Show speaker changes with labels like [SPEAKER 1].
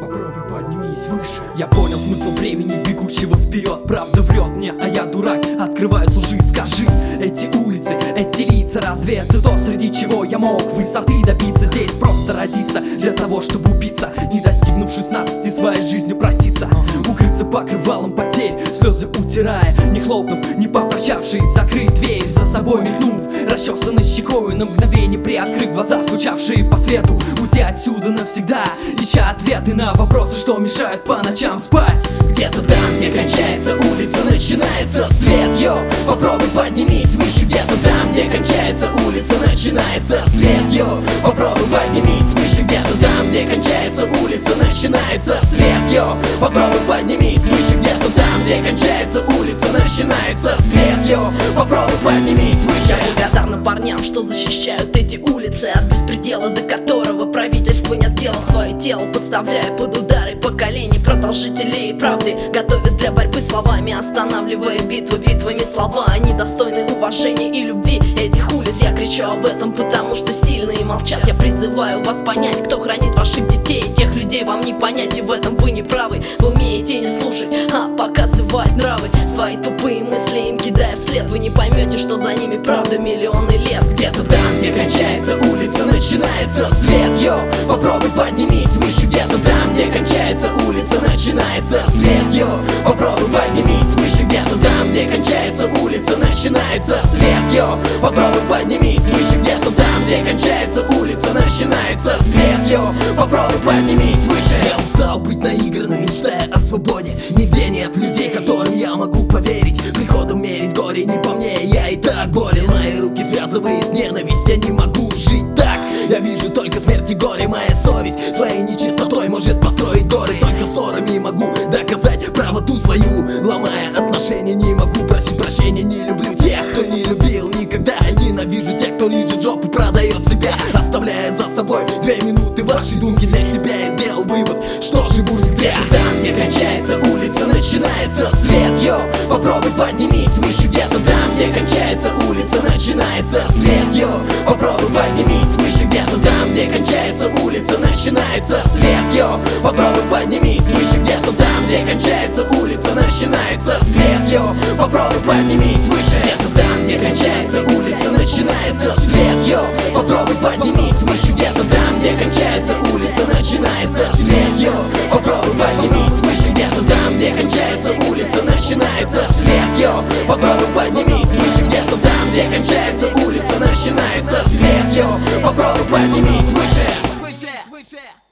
[SPEAKER 1] попробуй поднимись выше. Я понял смысл времени, бегущего вперед. Правда врет мне, а я дурак. Открываю лжи, скажи, эти улицы, эти лица, разве это то, среди чего я мог высоты добиться? Здесь просто родиться для того, чтобы убиться, не достигнув 16 своей жизнью проститься. Укрыться покрывалом потерь, слезы утирая, не хлопнув, не попрощавшись, закрыть дверь за собой мелькнув, расчесанной щекою на мгновение приоткрыв глаза, скучавшие по свету, уйти отсюда навсегда, ища ответы на вопросы, что мешают по ночам спать.
[SPEAKER 2] Где-то там, где кончается улица, начинается свет, йо. Попробуй поднимись выше. Где-то там, где кончается улица, начинается свет, йо. Попробуй поднимись выше. Где-то там, где кончается улица, начинается свет, йо. Попробуй поднимись выше. Где-то там, где кончается улица, начинается свет, йо. Попробуй поднимись выше.
[SPEAKER 3] Я благодарна парням, что защищают эти улицы от беспредела, до которого правительство не отдело свое тело, подставляя под удары поколений продолжителей правды, готовят для борьбы словами, останавливая битвами слова. Они достойны уважения и любви этих улиц. Я кричу об этом, потому что сильные молчат. Я призываю вас понять, кто хранит ваших детей. Тех людей вам не понять, и в этом вы не правы. Вы умеете не слушать, а показывать нравы. Свои тупые мысли им кидая вслед. Вы не поймете, что за ними правда миллионы лет.
[SPEAKER 2] Где-то там, где кончается улица, начинается свет, йо. Попробуй поднимись выше. Где-то там, где кончается улица, начинается свет, йо. Попробуй поднимись выше. Где-то там, где кончается улица, начинается свет, йо. Попробуй поднимись выше. Где-то там, где кончается улица, начинается свет, йо. Попробуй поднимись выше.
[SPEAKER 4] Я устал быть наигранным, мечтая о свободе. Нигде нет людей, которым я могу поверить. Приходом мерить горе не по мне, я и так болен. Мои руки связывает ненависть, я не могу жить так. Я вижу только смерть и горе, моя совесть своей нечистотой может построить горы. Только ссорами могу доказать правоту свою. Ломая отношения, не могу просить прощения. Не люблю тех, кто не любил никогда. Ненавижу тех, кто лижет жопу, продает себя, оставляя за собой 2 минуты вашей думки для себя. Я сделал вывод, что живу не зря.
[SPEAKER 2] Где-то там, где кончается улица, начинается свет, йо. Попробуй поднимись выше. Где-то там, где кончается улица, начинается свет, йо. Попробуй поднимись выше. Где-то там, где кончается улица, начинается свет, йо. Попробуй поднимись выше. Где-то там, где кончается улица, начинается свет, йо. Попробуй поднимись выше. Где-то там, где кончается улица, начинается свет, йо. Попробуй поднимись выше. Где-то там, где кончается улица, начинается свет, йо. Попробуй поднимись выше. Где-то там, где кончается улица, начинается свет, йо. Попробуй поднимись выше. Где-то там, где кончается улица, начинается свет, йо. Попробуй поднимись выше.